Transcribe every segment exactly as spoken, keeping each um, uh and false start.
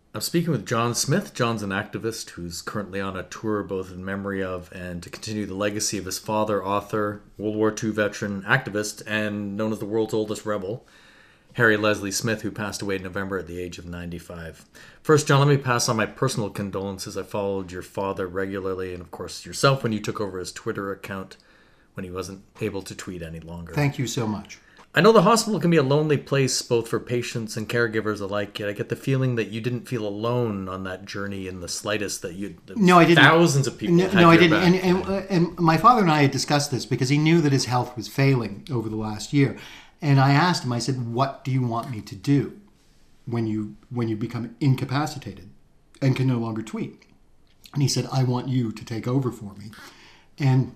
I'm speaking with John Smith. John's an activist who's currently on a tour both in memory of and to continue the legacy of his father, author, World War Two veteran, activist, and known as the world's oldest rebel, Harry Leslie Smith, who passed away in November at the age of ninety-five. First, John, let me pass on my personal condolences. I followed your father regularly, and of course yourself when you took over his Twitter account when he wasn't able to tweet any longer. Thank you so much. I know the hospital can be a lonely place both for patients and caregivers alike, yet I get the feeling that you didn't feel alone on that journey in the slightest, that you no, I didn't. Thousands of people No, had no I your didn't. back. And, and, uh, and my father and I had discussed this because he knew that his health was failing over the last year. And I asked him, I said, what do you want me to do when you when you become incapacitated and can no longer tweet? And he said, I want you to take over for me and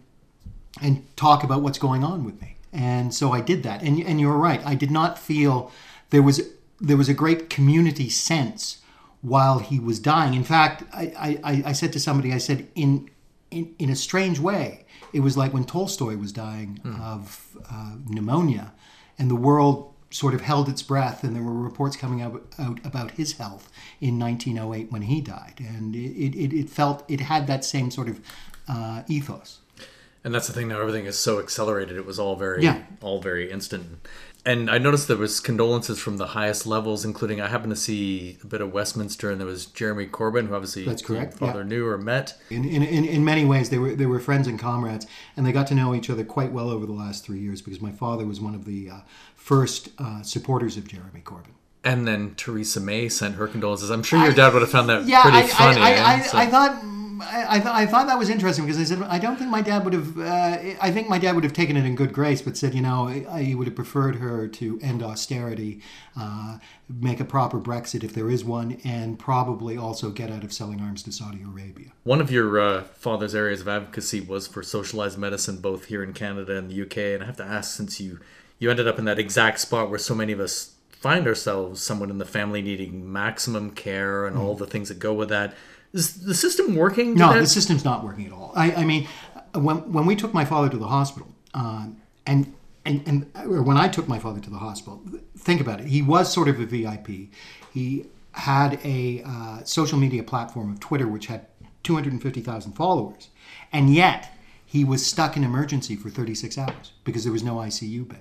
and talk about what's going on with me. And so I did that. And and you're right. I did not feel there was there was a great community sense while he was dying. In fact, I, I, I said to somebody, I said, in, in in a strange way, it was like when Tolstoy was dying mm. of uh, pneumonia, and the world sort of held its breath, and there were reports coming out, out about his health in nineteen oh eight when he died. And it, it, it felt, it had that same sort of uh, ethos. And that's the thing now, everything is so accelerated. It was all very, yeah. all very instant. And I noticed there was condolences from the highest levels, including, I happened to see a bit of Westminster, and there was Jeremy Corbyn, who obviously that's correct. your father yeah. knew or met. In, in in in many ways, they were they were friends and comrades, and they got to know each other quite well over the last three years because my father was one of the uh, first uh, supporters of Jeremy Corbyn. And then Theresa May sent her condolences. I'm sure your dad would have found that yeah, pretty I, funny. I, I, eh? I, so. I thought. I, I, th- I thought that was interesting because I said I don't think my dad would have. Uh, I think my dad would have taken it in good grace, but said you know I, he would have preferred her to end austerity, uh, make a proper Brexit if there is one, and probably also get out of selling arms to Saudi Arabia. One of your uh, father's areas of advocacy was for socialized medicine, both here in Canada and the U K. And I have to ask, since you you ended up in that exact spot where so many of us find ourselves, someone in the family needing maximum care and mm. all the things that go with that. Is the system working? No, that? the system's not working at all. I, I mean, when when we took my father to the hospital, uh, and, and and or when I took my father to the hospital, think about it. He was sort of a V I P. He had a uh, social media platform of Twitter, which had two hundred fifty thousand followers. And yet, he was stuck in emergency for thirty-six hours because there was no I C U bed.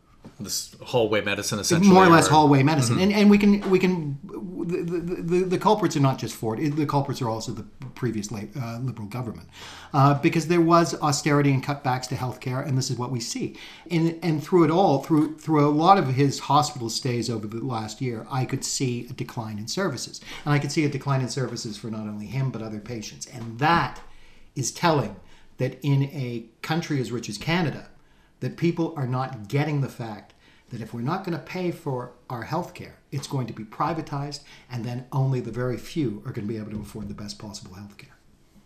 This hallway medicine, essentially, more or less or... hallway medicine, mm-hmm. and and we can we can the, the, the, the culprits are not just Ford. The culprits are also the previous uh, Liberal government, uh, because there was austerity and cutbacks to healthcare, and this is what we see. And and through it all, through through a lot of his hospital stays over the last year, I could see a decline in services, and I could see a decline in services for not only him but other patients, and that is telling that in a country as rich as Canada, that people are not getting the fact that if we're not going to pay for our health care, it's going to be privatized, and then only the very few are going to be able to afford the best possible health care.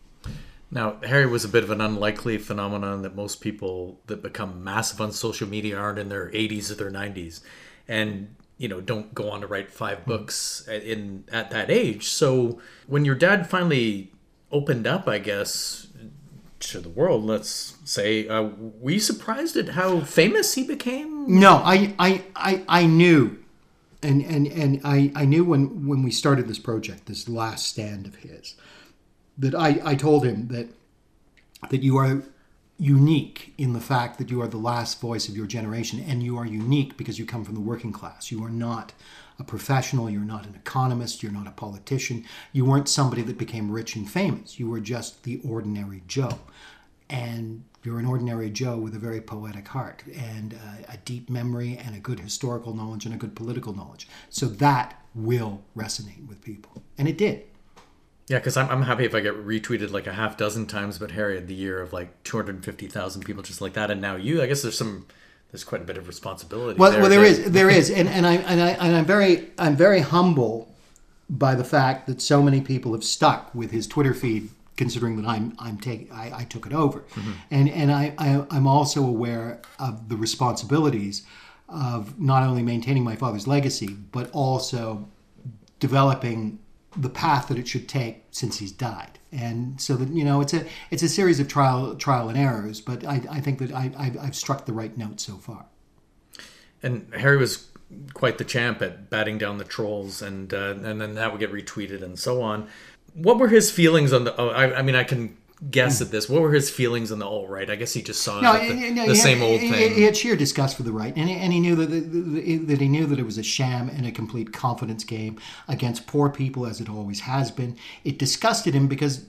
Now, Harry was a bit of an unlikely phenomenon that most people that become massive on social media aren't in their eighties or their nineties and, you know, don't go on to write five books in at that age. So when your dad finally opened up, I guess, to the world, let's say, uh, were you surprised at how famous he became? No, I I, I, I knew, and, and, and I, I knew when, when we started this project, this last stand of his, that I, I told him that that you are unique in the fact that you are the last voice of your generation, and you are unique because you come from the working class. You are not a professional, you're not an economist, you're not a politician, you weren't somebody that became rich and famous. You were just the ordinary Joe. And you're an ordinary Joe with a very poetic heart and a, a deep memory and a good historical knowledge and a good political knowledge. So that will resonate with people. And it did. Yeah, because I'm, I'm happy if I get retweeted like a half dozen times, but Harry had the year of like two hundred fifty thousand people just like that. And now you, I guess there's some... There's quite a bit of responsibility. Well, there, well, there but... is, there is, and and I and I and I'm very, I'm very humble by the fact that so many people have stuck with his Twitter feed, considering that I'm, I'm taking, I, I took it over, mm-hmm. and and I, I, I'm also aware of the responsibilities of not only maintaining my father's legacy, but also developing the path that it should take since he's died. And so that, you know, it's a it's a series of trial trial and errors, but I, I think that I, I've, I've struck the right note so far. And Harry was quite the champ at batting down the trolls, and uh, and then that would get retweeted and so on. What were his feelings on the? Oh, I, I mean, I can guess at this. What were his feelings on the alt-right? I guess he just saw no, it, the, no, the he same had, old he, thing. He had sheer disgust for the right, and he, and he knew that that that he knew that it was a sham and a complete confidence game against poor people, as it always has been. It disgusted him because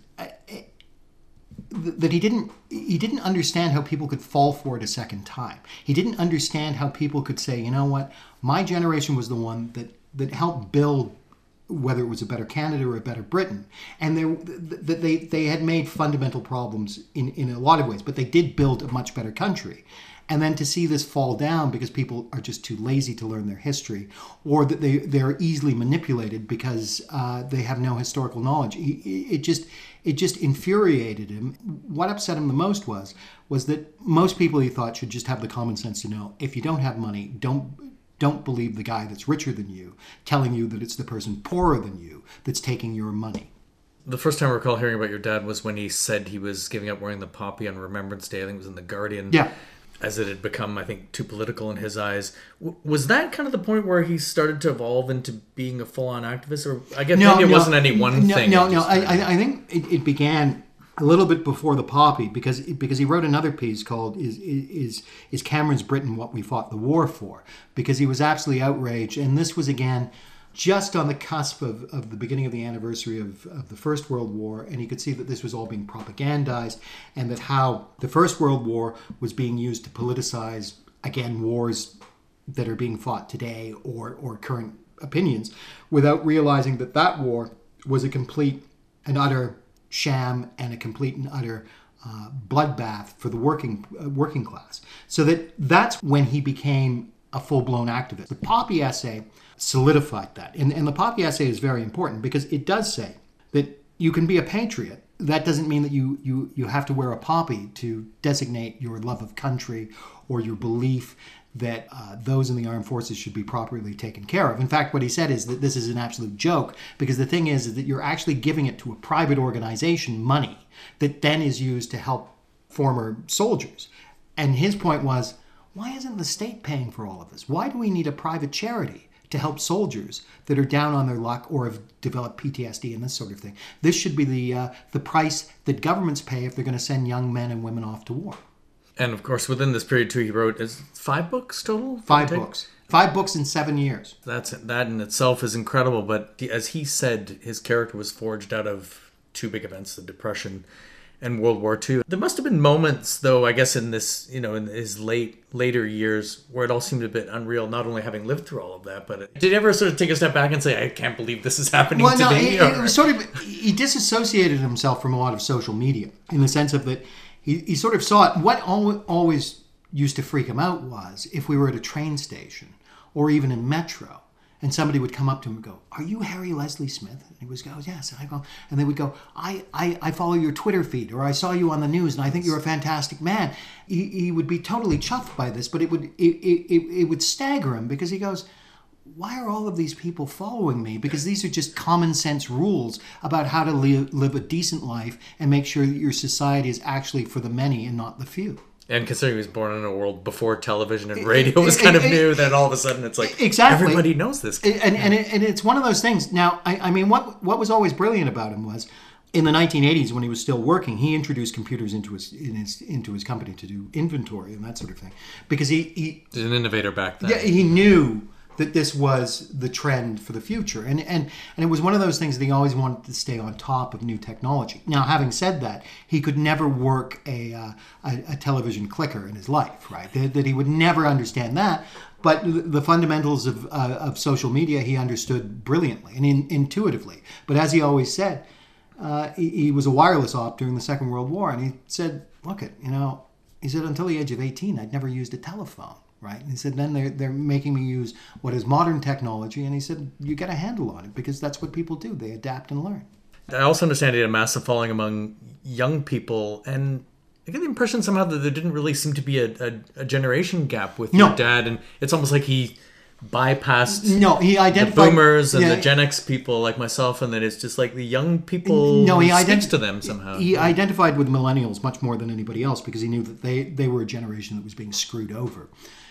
that he didn't he didn't understand how people could fall for it a second time. He didn't understand how people could say, you know what, my generation was the one that that helped build, whether it was a better Canada or a better Britain, and they they they had made fundamental problems in in a lot of ways, but they did build a much better country. And then to see this fall down because people are just too lazy to learn their history, or that they they're easily manipulated because uh, they have no historical knowledge, it, it just it just infuriated him. What upset him the most was was that most people, he thought, should just have the common sense to know, if you don't have money, don't don't believe the guy that's richer than you telling you that it's the person poorer than you that's taking your money. The first time I recall hearing about your dad was when he said he was giving up wearing the poppy on Remembrance Day. I think it was in The Guardian. Yeah. As it had become, I think, too political in his eyes. W- was that kind of the point where he started to evolve into being a full-on activist? Or I guess no, maybe it no, wasn't any one no, thing. No, it no, just- I, I I think it, it began a little bit before the poppy because because he wrote another piece called "Is is is Cameron's Britain What We Fought the War For?" Because he was absolutely outraged, and this was again just on the cusp of, of the beginning of the anniversary of, of the First World War, and he could see that this was all being propagandized, and that how the First World War was being used to politicize, again, wars that are being fought today or, or current opinions, without realizing that that war was a complete and utter sham and a complete and utter uh, bloodbath for the working uh, working class. So that that's when he became a full-blown activist. The Poppy essay solidified that. And, and the Poppy essay is very important because it does say that you can be a patriot. That doesn't mean that you, you, you have to wear a poppy to designate your love of country or your belief that uh, those in the armed forces should be properly taken care of. In fact, what he said is that this is an absolute joke because the thing is, is that you're actually giving it to a private organization money that then is used to help former soldiers. And his point was, why isn't the state paying for all of this? Why do we need a private charity to help soldiers that are down on their luck or have developed P T S D and this sort of thing? This should be the uh, the price that governments pay if they're going to send young men and women off to war. And of course, within this period too, he wrote is five books total. Five books. Five books in seven years. That's that in itself is incredible. But as he said, his character was forged out of two big events: the Depression and World War Two. There must have been moments, though, I guess, in this, you know, in his late later years, where it all seemed a bit unreal. Not only having lived through all of that, but it, did he ever sort of take a step back and say, "I can't believe this is happening well, to no, me"? It, it was sort of he disassociated himself from a lot of social media in the sense of that he, he sort of saw it. What al- always used to freak him out was if we were at a train station or even in metro, and somebody would come up to him and go, "Are you Harry Leslie Smith?" And he would go, "Yes." And I go, and they would go, I, I, I follow your Twitter feed, or I saw you on the news, and I think you're a fantastic man. He, he would be totally chuffed by this, but it would it, it, it, it would stagger him because he goes, why are all of these people following me? Because these are just common sense rules about how to live, live a decent life and make sure that your society is actually for the many and not the few. And considering he was born in a world before television and radio was kind of new, then all of a sudden it's like, exactly. Everybody knows this guy. And, and, it, and it's one of those things. Now, I, I mean, what what was always brilliant about him was, in the nineteen eighties, when he was still working, he introduced computers into his, in his into his company to do inventory and that sort of thing. Because he... he He's an innovator back then. Yeah, he knew that this was the trend for the future. And, and and it was one of those things that he always wanted to stay on top of new technology. Now, having said that, he could never work a uh, a, a television clicker in his life, right? That, that he would never understand that. But the fundamentals of uh, of social media he understood brilliantly and in, intuitively. But as he always said, uh, he, he was a wireless op during the Second World War. And he said, look, it, you know, he said, until the age of eighteen, I'd never used a telephone. Right. And he said, then they're, they're making me use what is modern technology. And he said, you get a handle on it because that's what people do. They adapt and learn. I also understand he had a massive following among young people. And I get the impression somehow that there didn't really seem to be a, a, a generation gap with No. your dad. And it's almost like he bypassed No, he the identified... boomers and yeah, the Gen X people like myself. And that it's just like the young people no, he speaks ident- to them somehow. He identified with millennials much more than anybody else because he knew that they, they were a generation that was being screwed over.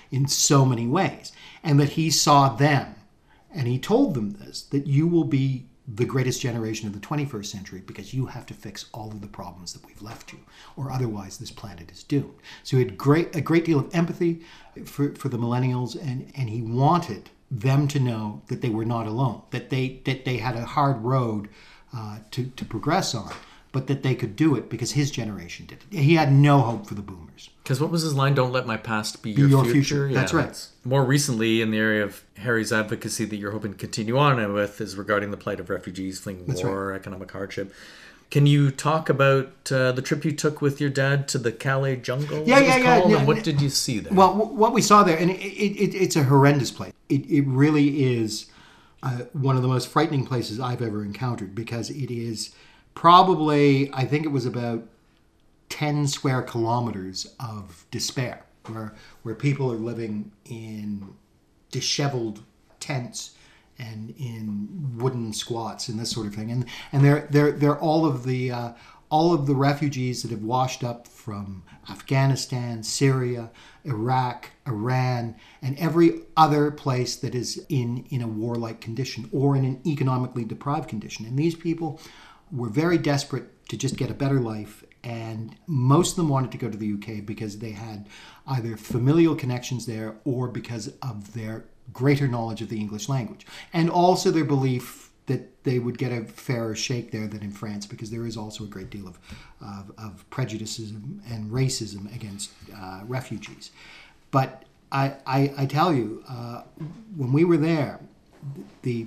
in so many ways. And that he saw them, and he told them this, that you will be the greatest generation of the twenty-first century because you have to fix all of the problems that we've left you, or otherwise this planet is doomed. So he had great, a great deal of empathy for, for the millennials, and, and he wanted them to know that they were not alone, that they that they had a hard road uh, to, to progress on, but that they could do it because his generation did it. He had no hope for the boomers. Because what was his line? Don't let my past be, Be your, your future. future. Yeah, That's right. That's, more recently, in the area of Harry's advocacy that you're hoping to continue on with is regarding the plight of refugees fleeing That's war, right. economic hardship. Can you talk about uh, the trip you took with your dad to the Calais jungle? Yeah, as it yeah, was yeah, called, yeah. And what did you see there? Well, w- what we saw there, and it, it, it, it's a horrendous place. It, it really is uh, one of the most frightening places I've ever encountered, because it is probably, I think it was about ten square kilometers of despair, where where people are living in disheveled tents and in wooden squats and this sort of thing, and and they're they're they're all of the uh, all of the refugees that have washed up from Afghanistan, Syria, Iraq, Iran, and every other place that is in in a warlike condition or in an economically deprived condition. And these people were very desperate to just get a better life, and most of them wanted to go to the U K because they had either familial connections there or because of their greater knowledge of the English language, and also their belief that they would get a fairer shake there than in France, because there is also a great deal of, of, of prejudices and racism against uh, refugees. But I, I, I tell you, uh, when we were there, the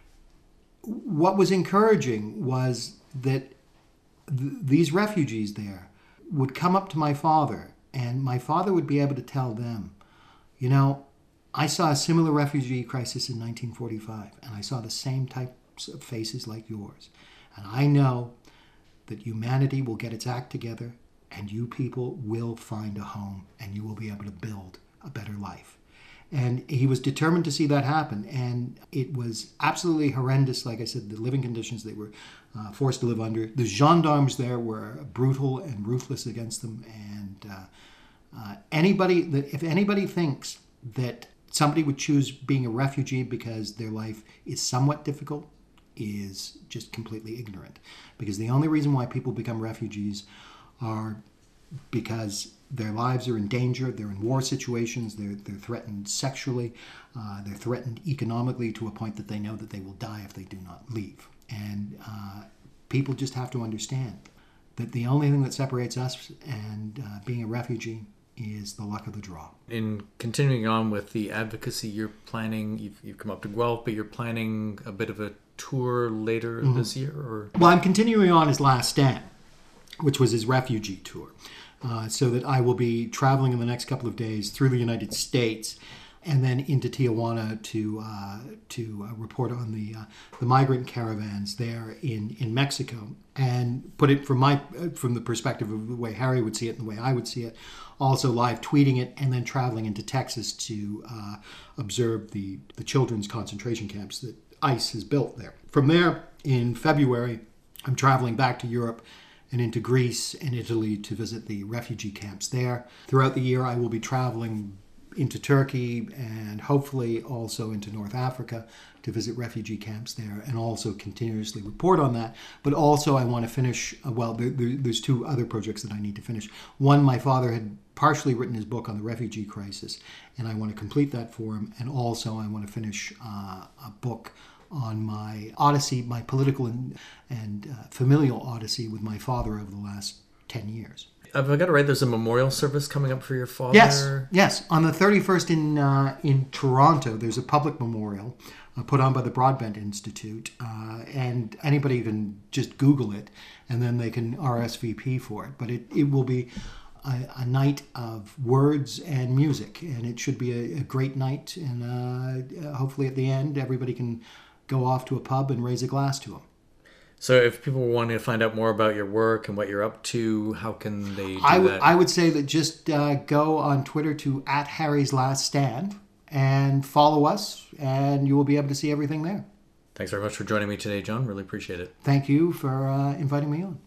what was encouraging was that th- these refugees there would come up to my father, and my father would be able to tell them, you know, I saw a similar refugee crisis in nineteen forty-five, and I saw the same types of faces like yours. And I know that humanity will get its act together, and you people will find a home, and you will be able to build a better life. And he was determined to see that happen. And it was absolutely horrendous. Like I said, the living conditions they were uh, forced to live under. The gendarmes there were brutal and ruthless against them. And uh, uh, anybody that, if anybody thinks that somebody would choose being a refugee because their life is somewhat difficult, is just completely ignorant. Because the only reason why people become refugees are because their lives are in danger, they're in war situations, they're, they're threatened sexually, uh, they're threatened economically to a point that they know that they will die if they do not leave. And uh, people just have to understand that the only thing that separates us and uh, being a refugee is the luck of the draw. In continuing on with the advocacy, you're planning, you've, you've come up to Guelph, but you're planning a bit of a tour later mm-hmm. this year? Or Well, I'm continuing on his last stand, which was his refugee tour. Uh, so that I will be traveling in the next couple of days through the United States and then into Tijuana to uh, to uh, report on the uh, the migrant caravans there in, in Mexico, and put it from my from the perspective of the way Harry would see it and the way I would see it. Also live tweeting it, and then traveling into Texas to uh, observe the, the children's concentration camps that ICE has built there. From there, in February, I'm traveling back to Europe and into Greece and Italy to visit the refugee camps there. Throughout the year, I will be traveling into Turkey and hopefully also into North Africa to visit refugee camps there, and also continuously report on that. But also I want to finish, uh, well, there, there, there's two other projects that I need to finish. One, my father had partially written his book on the refugee crisis, and I want to complete that for him. And also I want to finish uh, a book on my odyssey, my political and, and uh, familial odyssey with my father over the last ten years. Have I got it right? There's a memorial service coming up for your father? Yes, yes. On the thirty-first in uh, in Toronto, there's a public memorial uh, put on by the Broadbent Institute, uh, and anybody can just Google it, and then they can R S V P for it. But it, it will be a, a night of words and music, and it should be a, a great night, and uh, hopefully at the end, everybody can go off to a pub and raise a glass to him. So if people want to find out more about your work and what you're up to, how can they do I w- that? I would say that just uh, go on Twitter to at Harry's Last Stand and follow us, and you will be able to see everything there. Thanks very much for joining me today, John. Really appreciate it. Thank you for uh, inviting me on.